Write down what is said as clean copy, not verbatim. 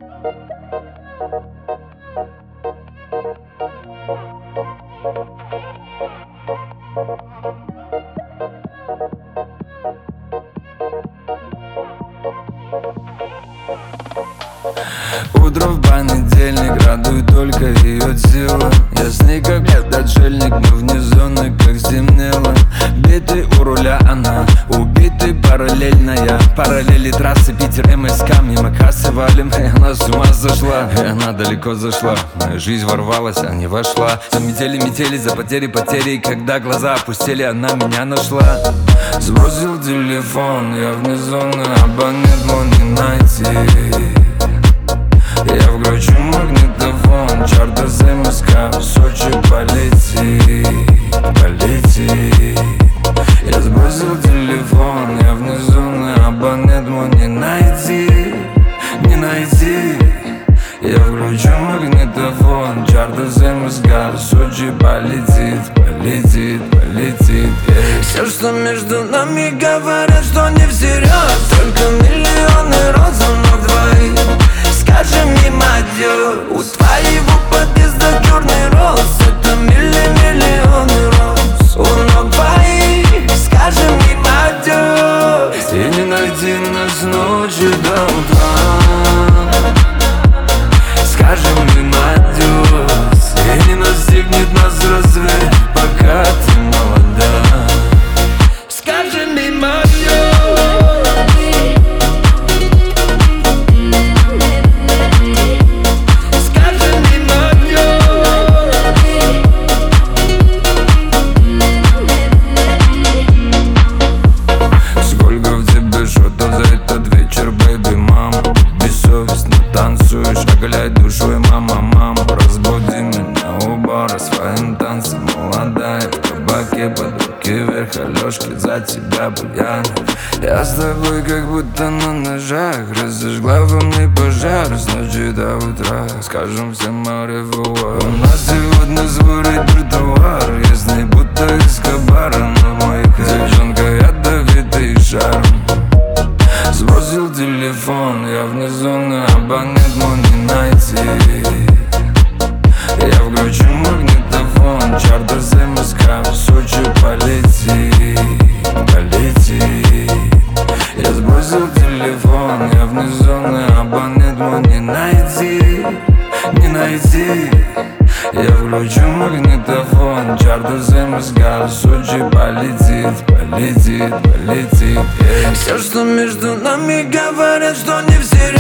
Утро в понедельник радует только ее тело. Я с ней как отшельник, мы вне зоны, как стемнело. Битый у руля она, убитый параллельная. Параллели трассы Питер МСК, мимо кассы валим. И она с ума сошла, и она далеко зашла. Моя жизнь ворвалась, а не вошла. За метели за потери. И когда глаза опустили, она меня нашла. Сбросил телефон, я вне зоны, абонент мой не найти. Я включу магнитофон, чарта с МСК, в Сочи полети. Я сбросил телефон, я вне зоны, абонент мой не найти. Я включу магнитофон, чарта с МСК, в Сочи полетит. Все, что между нами, говорят, что не всерьез. Только миллионы роз у ног твоих. Скажи мне, мадё, у твоего подъезда черный роз. Это миллионы роз у ног твоих. Скажи мне, мадё, и не найти нас ночи до утра. Скажи мне, мадё, и не настигнет нас рассвет, пока ты молода. Скажи мне, мадё. Оголяй душой, мама, разбуди меня у бара своим танцем. Молодая в кабаке, под руки вверх, Алёшки за тебя буяны. Я с тобой как будто на ножах, разожгла во мне пожар с ночи до утра. Скажем всем au-revoir. У нас сегодня сборит тротуар, я с ней будто Эскобар, но мой девчонка ядовитый шарм. Сбросил телефон, я вне зоны, абонент мой не найти. Я включу магнитофон, чарта с МСК, в Сочи полети. Я сбросил телефон, я вне зоны, абонент мой не найти. Я включу магнитофон, чарта с МСК, в Сочи полетит. Все, что между нами, говорят, что не все